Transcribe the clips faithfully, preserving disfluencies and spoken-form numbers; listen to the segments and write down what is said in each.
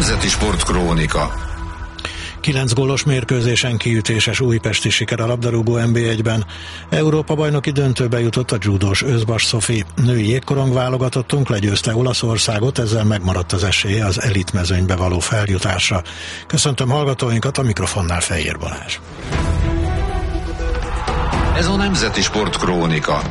Nemzeti Sport Krónika. Kilenc gólos mérkőzésen kiütéses újpesti siker a labdarúgó en bé egyben. Európa-bajnoki döntőbe jutott a judós Özbas Szofi. Női jégkorong válogatottunk legyőzte Olaszországot, ezzel megmaradt az esélye az elitmezőnybe való feljutásra. Köszöntöm hallgatóinkat, a mikrofonnál Fejér Balázs. Ez a Nemzeti Sport Krónika.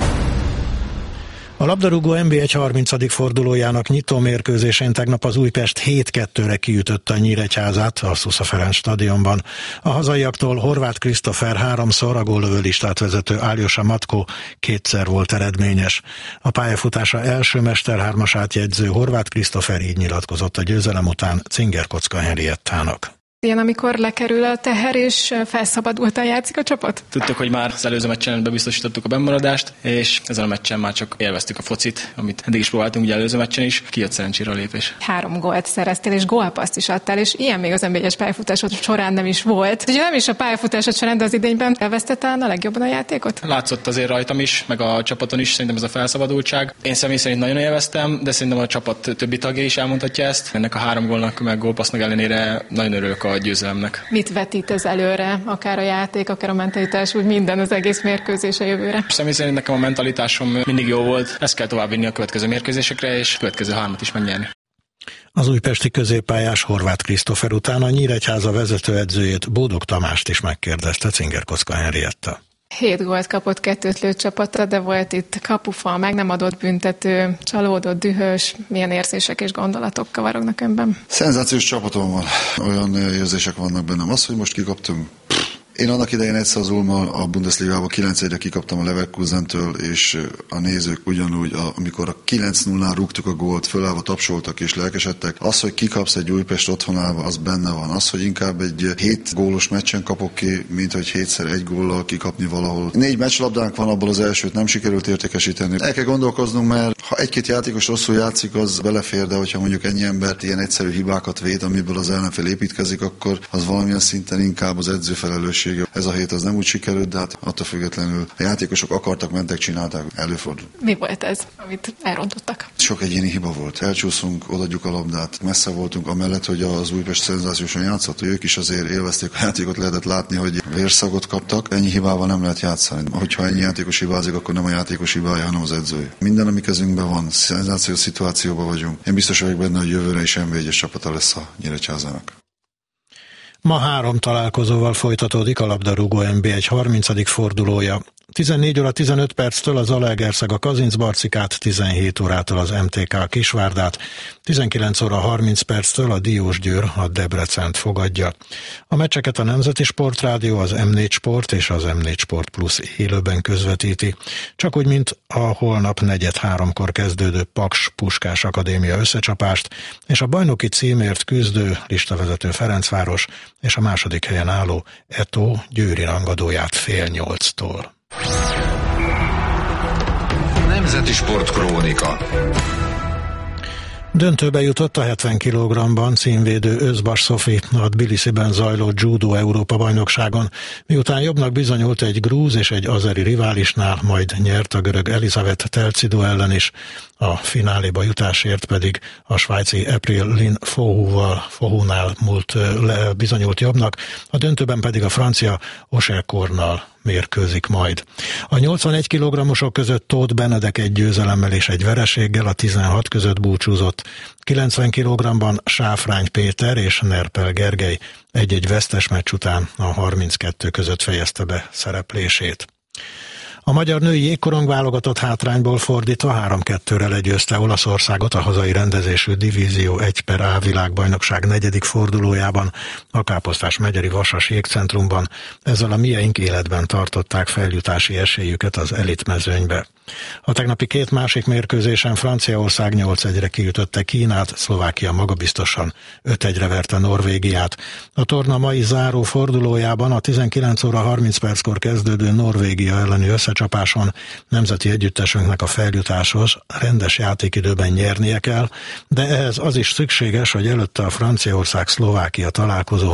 A labdarúgó en bé egy harmincadik fordulójának nyitó mérkőzésén tegnap az Újpest hét kettőre kiütötte a Nyíregyházát a Szusza Ferenc stadionban. A hazaiaktól Horváth Krisztofer háromszor, a góllövő listát vezető Áljosa Matko kétszer volt eredményes. A pályafutása első mesterhármasát jegyző Horváth Krisztofer így nyilatkozott a győzelem után Cinger Kocka Henriettának. Ilyen, amikor lekerül a teher és felszabadultan játszik a csapat? Tudtuk, hogy már az előző meccsen bebiztosítottuk a bennmaradást, és ezen a meccsen már csak élveztük a focit, amit eddig is próbáltunk, ugye előző meccsen is, kijött szerencsére a lépés. Három gólt szereztél, és gólpasszt is adtál, és ilyen még az en bé egyes pályafutásod során nem is volt. Ugye nem is a pályafutásod során, de az idényben elvesztett talán a legjobban a játékot? Látszott azért rajtam is, meg a csapaton is, szerintem ez a felszabadultság. Én személy szerint nagyon élveztem, de szerintem a csapat többi tagja is elmondhatja ezt. Ennek a három gólnak, meg gólpassznak ellenére nagyon örülök a győzelemnek. Mit vetít ez előre, akár a játék, akár a mentalitás, úgy minden az egész mérkőzés a jövőre? Személy szerint nekem a mentalitásom mindig jó volt, ezt kell továbbvinni a következő mérkőzésekre, és a következő hármat is megnyerni. Az újpesti középpályás Horváth Krisztofer után a Nyíregyháza vezetőedzőjét, Bódog Tamást is megkérdezte Cinger Kocka Henrietta. Hét gólt kapott, kettőt lőtt csapata, de volt itt kapufal, meg nem adott büntető, csalódott, dühös. Milyen érzések és gondolatok kavarognak önben? Szenzációs csapatom van. Olyan érzések vannak bennem. Az, hogy most kikaptunk. Én annak idején egyszer az Ulmmal a Bundesligában kilenc egyre kikaptam a Leverkusentől, és a nézők ugyanúgy, amikor a kilenc nullán rúgtuk a gólt, fölállva tapsoltak és lelkesedtek. Az, hogy kikapsz egy Újpest otthonába, az benne van. Az, hogy inkább egy hét gólos meccsen kapok ki, mint hogy hétszer egy góllal kikapni valahol. Négy meccslabdánk van, abból az elsőt nem sikerült értékesíteni. El kell gondolkoznunk, mert ha egy-két játékos rosszul játszik, az belefér, de hogyha mondjuk ennyi embert ilyen egyszerű hibákat véd, amiből az ellenfél építkezik, akkor az valamilyen szinten inkább az edző felelősség. Ez a hét az nem úgy sikerült, de hát attól függetlenül a játékosok akartak, mentek, csinálták, előfordul. Mi volt ez, amit elrontottak? Sok egyéni hiba volt. Elcsúszunk, odaadjuk a labdát. Messze voltunk amellett, hogy az Újpest szenzációsan játszott. Ők is azért élvezték a játékot, lehetett látni, hogy vérszagot kaptak. Ennyi hibával nem lehet játszani. Hogyha ennyi játékos hibázik, akkor nem a játékos hibája, hanem az edzője. Minden, ami kezünkben van, szenzációs szituációban vagyunk. Én biztos vagyok benne, hogy jövőre is en bé egyes csapata lesz a Nyíregyházának. Ma három találkozóval folytatódik a labdarúgó en bé egy harmincadik fordulója. tizennégy óra tizenöt perctől az Zalaegerszeg a Kazincbarcikát, tizenhét órától az em té ká a Kisvárdát, tizenkilenc óra harminc perctől a Diósgyőr a Debrecent fogadja. A meccseket a Nemzeti Sportrádió, az em négy Sport és az em négy Sport Plus élőben közvetíti. Csak úgy, mint a holnap negyed háromkor kezdődő Paks Puskás Akadémia összecsapást, és a bajnoki címért küzdő listavezető Ferencváros és a második helyen álló Etó győri rangadóját fél nyolctól. Nemzeti Sport Krónika. Döntőbe jutott a hetven kilogrammban címvédő Özbas Szofi a Tbilisiben zajló judo Európa-bajnokságon, miután jobbnak bizonyult egy grúz és egy azeri riválisnál, majd nyert a görög Elizabeth Telcidó ellen is. A fináléba jutásért pedig a svájci April Lin Fohúval, Fohúnál múlt le, bizonyult jobbnak, a döntőben pedig a francia Oserkornal mérkőzik majd. A nyolcvanegy kilogrammosok között Tóth Benedek egy győzelemmel és egy vereséggel a tizenhat között búcsúzott. kilencven kilogrammban Sáfrány Péter és Nerpel Gergely egy-egy vesztes meccs után a harminckettő között fejezte be szereplését. A magyar női jégkorong válogatott hátrányból fordítva három kettőre legyőzte Olaszországot a hazai rendezésű Divízió egy per A világbajnokság negyedik fordulójában a Káposztás megyeri Vasas jégcentrumban. Ezzel a mieink életben tartották feljutási esélyüket az elitmezőnybe. A tegnapi két másik mérkőzésen Franciaország nyolc egyre kiütötte Kínát, Szlovákia magabiztosan öt egyre verte Norvégiát. A torna mai záró fordulójában a tizenkilenc óra harminc perckor kezdődő Norvégia elleni összecsapáson nemzeti együttesünknek a feljutáshoz rendes játékidőben nyernie kell, de ehhez az is szükséges, hogy előtte a Franciaország-Szlovákia találkozón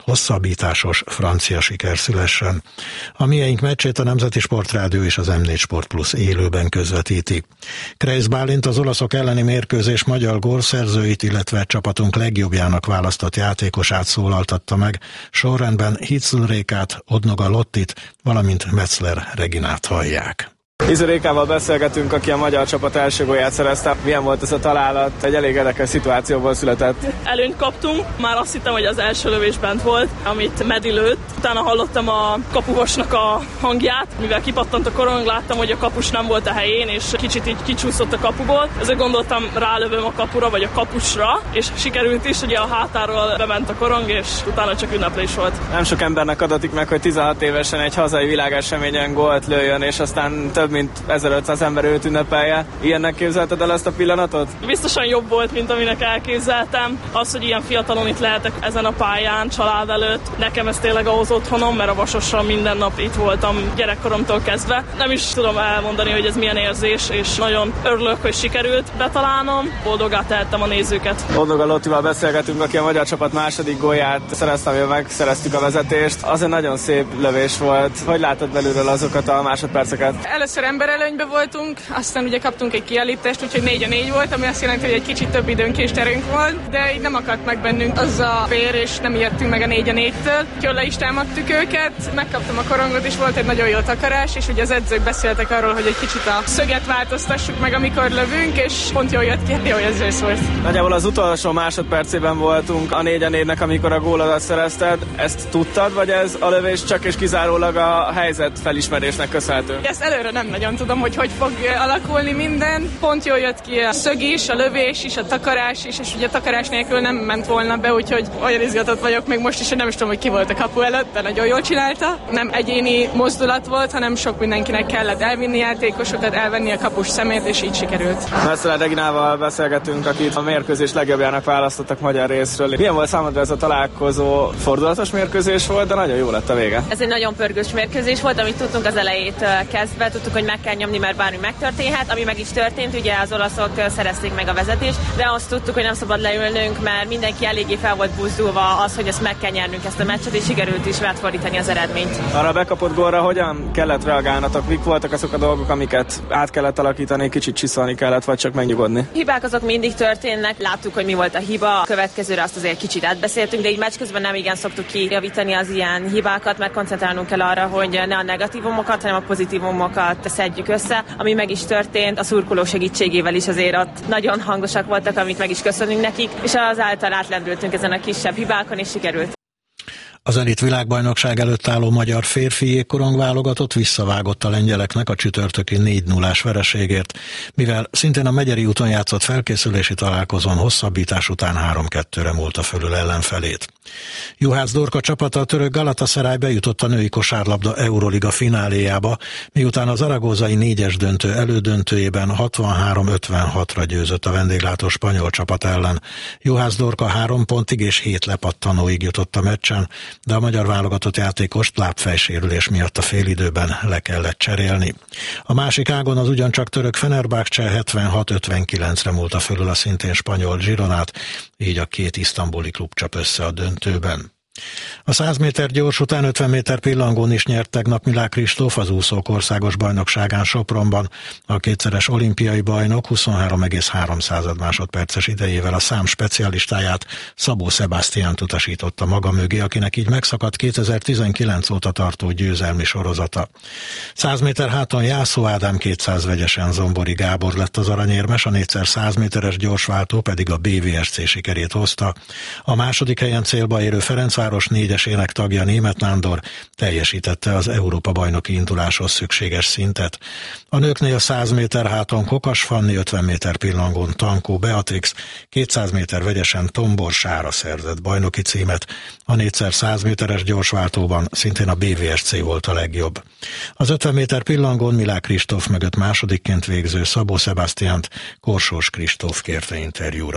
hosszabbításos francia siker szülessen. A mieink meccsét a Nemzeti Sportrádió és az em négy Sport Plus élőben közvetíti. Kreisz Bálint az olaszok elleni mérkőzés magyar gólszerzőit, illetve csapatunk legjobbjának választott játékosát szólaltatta meg, sorrendben Hitzl Rékát, Odnoga Lottit, valamint Metzler Reginát hallják. Hitzl Rékával beszélgetünk, aki a magyar csapat első gólját szerezte. Milyen volt ez a találat? Egy elég érdekes szituációból született. Előnyt kaptunk, már azt hittem, hogy az első lövés bent volt, amit Medi lőtt. Utána hallottam a kapuvosnak a hangját, mivel kipattant a korong, láttam, hogy a kapus nem volt a helyén, és kicsit így kicsúszott a kapuból. Ezért gondoltam, rálövöm a kapura, vagy a kapusra, és sikerült is, ugye a hátáról bement a korong, és utána csak ünneplés volt. Nem sok embernek adatik meg, hogy tizenhat évesen egy hazai világeseményen gólt lőjön, és aztán több mint ezerötszáz ember őt ünnepelje. Ilyennek képzelted el ezt a pillanatot? Biztosan jobb volt, mint aminek elképzeltem. Az, hogy ilyen fiatalon itt lehetek ezen a pályán, család előtt, nekem ez tényleg ahhoz otthonom, mert a Vasossal minden nap itt voltam gyerekkoromtól kezdve. Nem is tudom elmondani, hogy ez milyen érzés, és nagyon örülök, hogy sikerült betalálnom. Boldogá tehettem a nézőket. Odnoga Lottival beszélgetünk, aki a magyar csapat második gólját szerezte, amivel megszereztük a vezetést. Az egy nagyon szép lövés volt. Hogy látod belülről azokat a másodperceket? Először emberelőnyben voltunk, aztán ugye kaptunk egy kiállítást, úgyhogy négy a négy volt, ami azt jelenti, hogy egy kicsit több időnk és terünk volt, de így nem akadt meg bennünk az a fér, és nem ijedtünk meg a négy a négytől. Úgyhogy le is támadtuk őket, megkaptam a korongot, és volt egy nagyon jó takarás, és ugye az edzők beszéltek arról, hogy egy kicsit a szöget változtassuk meg, amikor lövünk, és pont jól jött ki, jó érzés volt. Nagyjából az utolsó másodpercében voltunk a négy a négynek, amikor a gólodat szerezted. Ezt tudtad, vagy ez a lövés csak és kizárólag a helyzet felismerésnek köszönhető? Ezt előre nem nagyon tudom, hogy hogy fog alakulni minden. Pont jól jött ki a szög is, a lövés is, a takarás is, és ugye a takarás nélkül nem ment volna be, úgyhogy olyan izgatott vagyok még most is, hogy nem is tudom, hogy ki volt a kapu előtt, de nagyon jól csinálta. Nem egyéni mozdulat volt, hanem sok mindenkinek kellett elvinni játékosokat, elvenni a kapus szemét, és így sikerült. Metzler Reginával beszélgetünk, akit a mérkőzés legjobbjának választottak magyar részről. Milyen volt számodra ez a találkozó? Fordulatos mérkőzés volt, de nagyon jó lett a vége. Ez egy nagyon pörgős mérkőzés volt, amit tudtunk az elejét kezdve, tudtuk, hogy meg kell nyomni, mert bármi megtörténhet, ami meg is történt, ugye az olaszok szerezték meg a vezetést, de azt tudtuk, hogy nem szabad leülnünk, mert mindenki eléggé fel volt buzdulva az, hogy ezt meg kell nyernünk ezt a meccset, és sikerült is átfordítani az eredményt. Arra bekapott gólra hogyan kellett reagálnatok? Mik voltak azok a dolgok, amiket át kellett alakítani, kicsit csiszolni kellett, vagy csak megnyugodni? Hibák azok mindig történnek, láttuk, hogy mi volt a hiba, a következőre azt azért kicsit átbeszéltünk, de így meccs közben nem igen szoktuk kijavítani az ilyen hibákat, mert koncentrálnunk kell arra, hogy ne a negatívumokat, hanem a pozitívumokat szedjük össze, ami meg is történt, a szurkoló segítségével is azért ott nagyon hangosak voltak, amit meg is köszönünk nekik, és azáltal átlendültünk ezen a kisebb hibákon, és sikerült. Az elit világbajnokság előtt álló magyar férfi jégkorong válogatott visszavágott a lengyeleknek a csütörtöki négy nullás vereségért, mivel szintén a Megyeri úton játszott felkészülési találkozón hosszabbítás után három kettőre múlta fölül ellenfelét. Juhász Dorka csapata, a török Galatasaray bejutott a női kosárlabda Euroliga fináléjába, miután az aragózai négyes döntő elődöntőjében hatvanhárom ötvenhatra győzött a vendéglátó spanyol csapat ellen. Juhász Dorka három pontig és hét lepattanóig jutott a meccsen, de a magyar válogatott játékost lábfejsérülés miatt a félidőben le kellett cserélni. A másik ágon az ugyancsak török Fenerbahce hetvenhat ötvenkilencre múlta fölül a szintén spanyol Gironát, így a két isztambuli klub csap össze a döntőben. A száz méter gyors után ötven méter pillangón is nyert tegnap Milák Kristóf az úszók országos bajnokságán Sopronban. A kétszeres olimpiai bajnok huszonhárom egész három másodperces idejével a szám specialistáját, Szabó Szebasztiánt utasította maga mögé, akinek így megszakadt kétezer-tizenkilenc óta tartó győzelmi sorozata. száz méter háton Jászó Ádám, kétszáz vegyesen Zombori Gábor lett az aranyérmes, a négyszer száz méteres gyorsváltó pedig a bé vé es cé sikerét hozta. A második helyen célba érő Ferencváros négyesének tagja Németh Nándor teljesítette az Európa-bajnoki induláshoz szükséges szintet. A nőknél száz méter háton Kokas Fanni, ötven méter pillangón Tankó Beatrix, kétszáz méter vegyesen Tombor Sára szerzett bajnoki címet. A négyszer száz méteres gyorsváltóban szintén a bé vé es cé volt a legjobb. Az ötven méter pillangón Milák Kristóf mögött másodikként végző Szabó Szebasztiánt Korsós Kristóf kérte interjúra.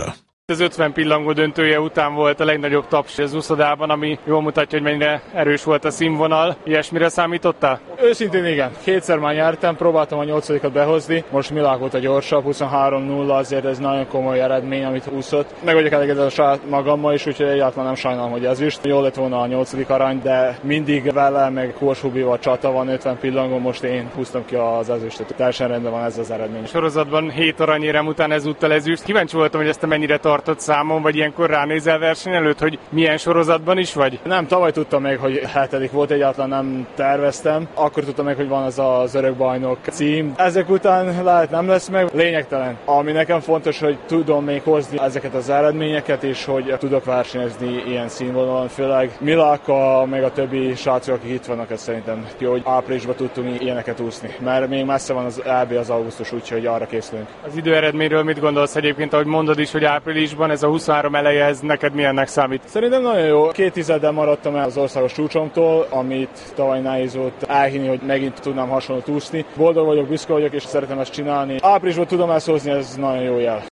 Az ötven pillangó döntője után volt a legnagyobb taps az úszodában, ami jól mutatja, hogy mennyire erős volt a színvonal. Ilyesmire számítottál? Őszintén igen. Kétszer már nyertem, próbáltam a nyolcadikat behozni. Most Milák volt a gyorsabb, huszonhárom nulla, azért ez nagyon komoly eredmény, amit úszott. Meg vagyok elégedett a saját magammal is, úgyhogy egyáltalán nem sajnálom, hogy ezüst. Jól lett volna a nyolcadik arany, de mindig vele, meg Korshubival csata van, ötven pillangó, most én húztam ki az ezüstöt. Teljesen rendben van ez az eredmény. Sorozatban hét aranyérem után ezúttal ezüst. Kíváncsi voltam, hogy ezt te mennyire tartott számon, vagy ilyenkor ránézel verseny előtt, hogy milyen sorozatban is vagy? Nem, tavaly tudtam meg, hogy hetedik volt, egyáltalán nem terveztem. Akkor tudtam meg, hogy van az az örökbajnok cím. Ezek után lehet nem lesz meg, lényegtelen. Ami nekem fontos, hogy tudom még hozni ezeket az eredményeket, és hogy tudok versenyezni ilyen színvonalon, főleg Miláka, meg a többi srácok, akik itt vannak, ez szerintem jó, hogy áprilisban tudtunk ilyeneket úszni. Mert még messze van az é bé az augusztus, úgyhogy arra készülünk. Az időeredményről mit gondolsz egyébként, ahogy mondod is, hogy áprilisban ez a huszonhárom eleje, ez neked milyennek számít? Szerintem nagyon jó. Két tizeddel maradtam el az országos csúcsomtól, amit tavaly nehéz volt elhinni, hogy megint tudnám hasonlót úszni. Boldog vagyok, büszke vagyok, és szeretem ezt csinálni. Áprilisban tudom ezt hozni, ez nagyon jó jel.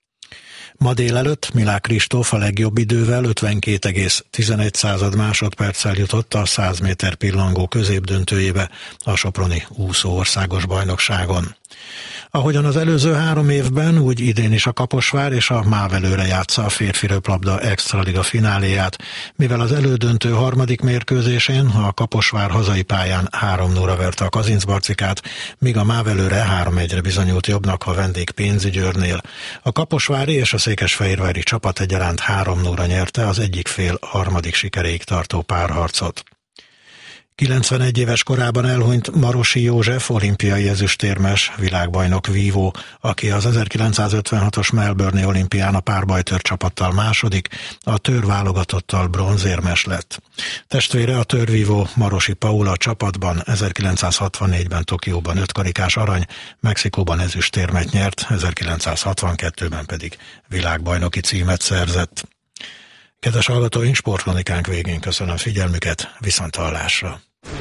Ma délelőtt Milák Kristóf a legjobb idővel ötvenkét egész tizenegy másodperccel jutott a száz méter pillangó középdöntőjébe a soproni úszó országos bajnokságon. Ahogyan az előző három évben, úgy idén is a Kaposvár és a Mávelőre játsza a férfi röplabda extraliga fináléját, mivel az elődöntő harmadik mérkőzésén a Kaposvár hazai pályán három nulla verte a Kazincbarcikát, míg a Mávelőre három egyre bizonyult jobbnak a vendég Pénzügyőrnél. A kaposvári és a székesfehérvári csapat egyaránt három nulla nyerte az egyik fél harmadik sikeréig tartó párharcot. kilencvenegy éves korában elhunyt Marosi József olimpiai ezüstérmes, világbajnok vívó, aki az ezerkilencszázötvenhatos Melbourne-i olimpián a párbajtőr csapattal második, a tőr válogatottal bronzérmes lett. Testvére, a tőrvívó Marosi Paula a csapatban ezerkilencszázhatvannégyben Tokióban ötkarikás arany, Mexikóban ezüstérmet nyert, ezerkilencszázhatvankettőben pedig világbajnoki címet szerzett. Kedves hallgatóink, sportkronikánk végén köszönöm figyelmüket, viszonthallásra!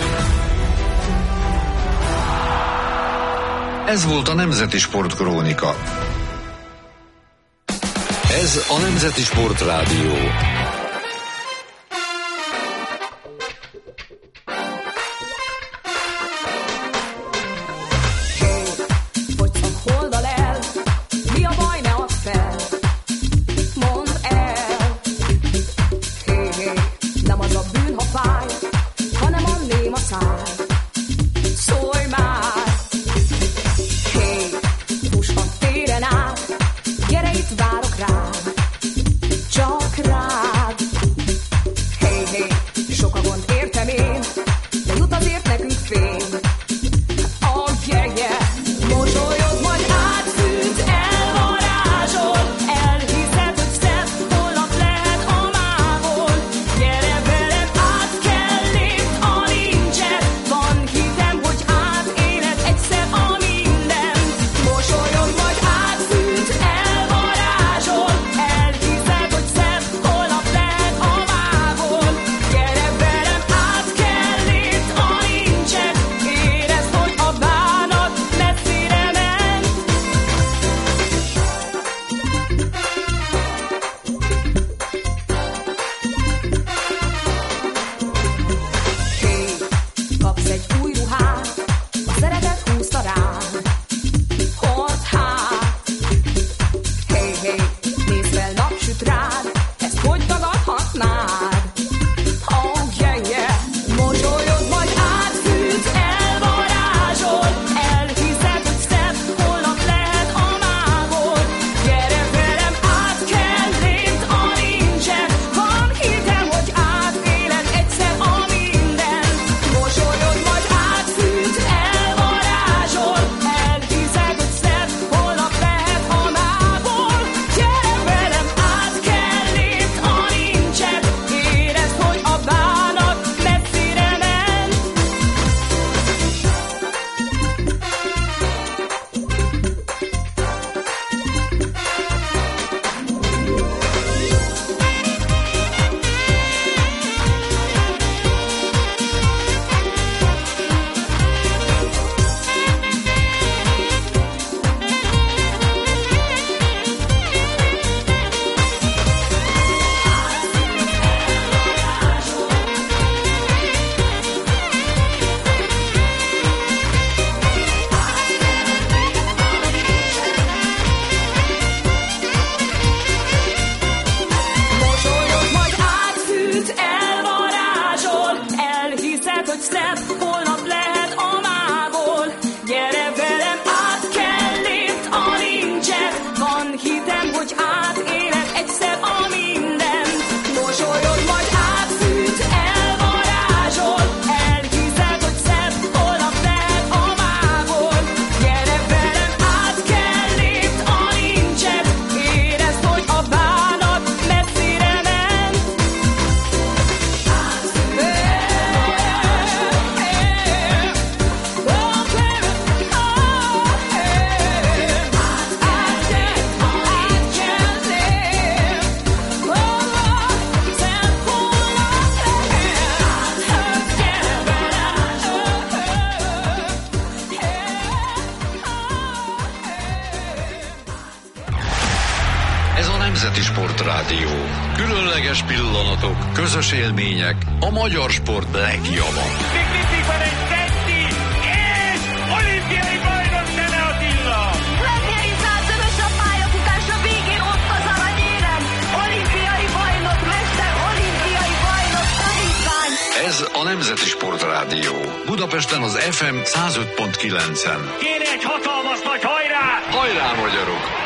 Ez volt a Nemzeti Sportkrónika. Ez a Nemzeti Sportrádió. Gyere velem szebb holnap lehet a mából. Gyere velem, át kell lépd a nincset. Van hitem, hogy átéled egyszer a mindent. Mosolyod majd átfűt, elvarázsol. Elhiszed, hogy szebb holnap lehet a mából. Gyere velem, át kell lépd a nincset. Érezd, hogy a bánat messzire ment. Ez a Nemzeti Sportrádió. Különleges pillanatok, közös élmények, a magyar sport legjava. Mindig van egy Fetti, és olimpiai bajnok Nene Attila! Legnyeri százszörös a pályafutás, a végén ott az aranyérem. Olimpiai bajnok, mester, olimpiai bajnok, tanítvány. Ez a Nemzeti Sportrádió. Budapesten az ef em száz öt pont kilencen. Kéne egy hatalmas nagy hajrá! Hajrá, magyarok!